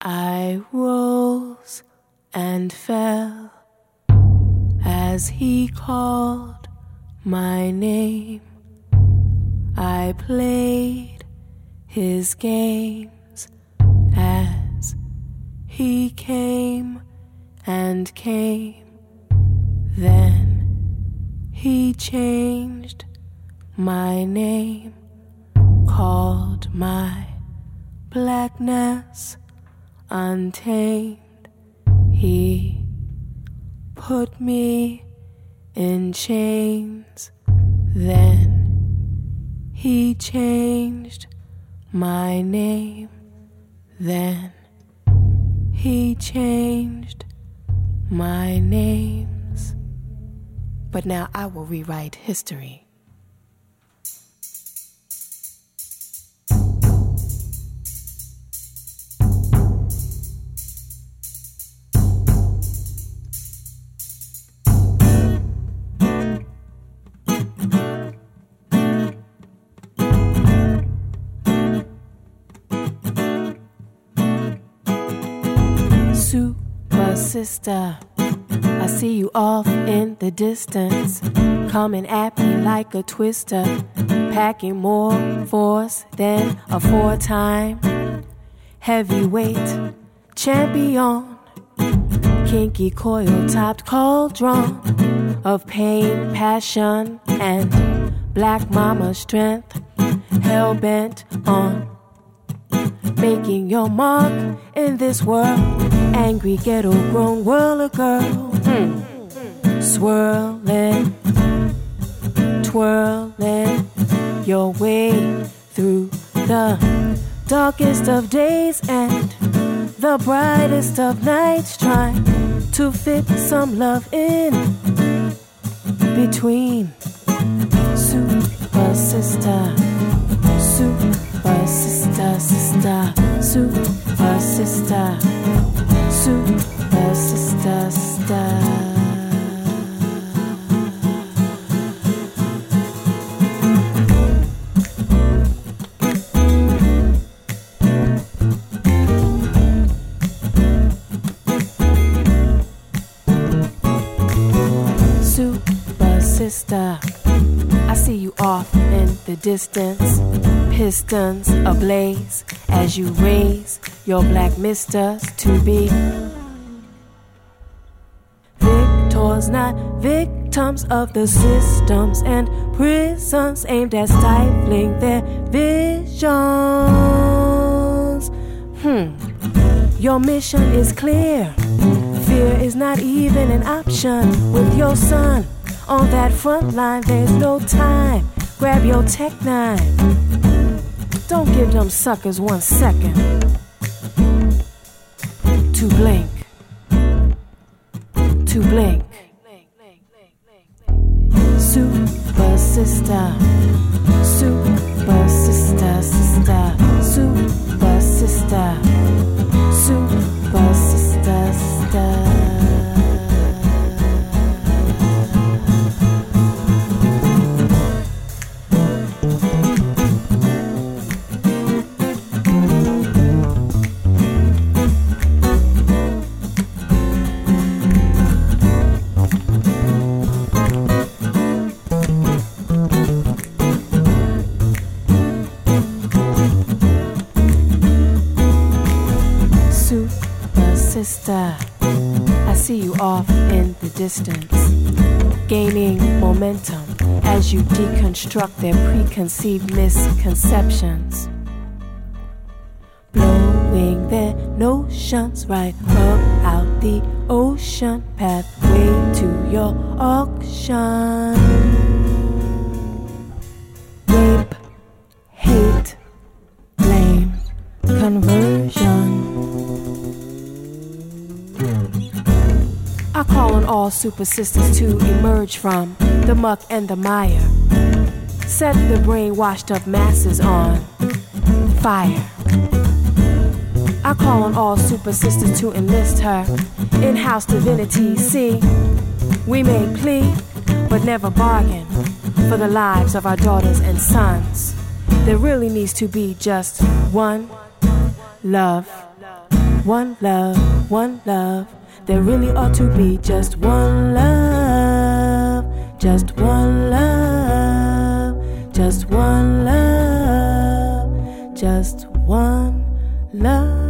I rose and fell as he called my name. I played his games as he came and came. Then he changed my name, called my blackness untamed. He put me in chains. Then he changed my name. Then he changed my names. But now I will rewrite history. Super sister, I see you off in the distance, coming at me like a twister, packing more force than a four-time heavyweight champion, kinky coil-topped cauldron of pain, passion, and black mama strength, hell-bent on making your mark in this world. Angry ghetto-grown world of girl, swirling, twirling your way through the darkest of days and the brightest of nights, trying to fit some love in between. Super sister, super sister, sister, super sister, super sister, sister. Super sister, I see you off in the distance, pistons ablaze as you raise your black misters to be victors, not victims of the systems and prisons aimed at stifling their visions. Your mission is clear. Fear is not even an option. With your son on that front line, there's no time. Grab your Tech 9. Don't give them suckers 1 second to blink. To blink. Super sister, super sister, sister, super sister, super sister, sister. Sister, I see you off in the distance, gaining momentum as you deconstruct their preconceived misconceptions, blowing their notions right up out the ocean, pathway to your auction. Rape, hate, blame, conversion. I call on all super sisters to emerge from the muck and the mire. Set the brainwashed up masses on fire. I call on all super sisters to enlist her in-house divinity. See, we may plead, but never bargain for the lives of our daughters and sons. There really needs to be just one love, one love, one love. There really ought to be just one love, just one love, just one love, just one love.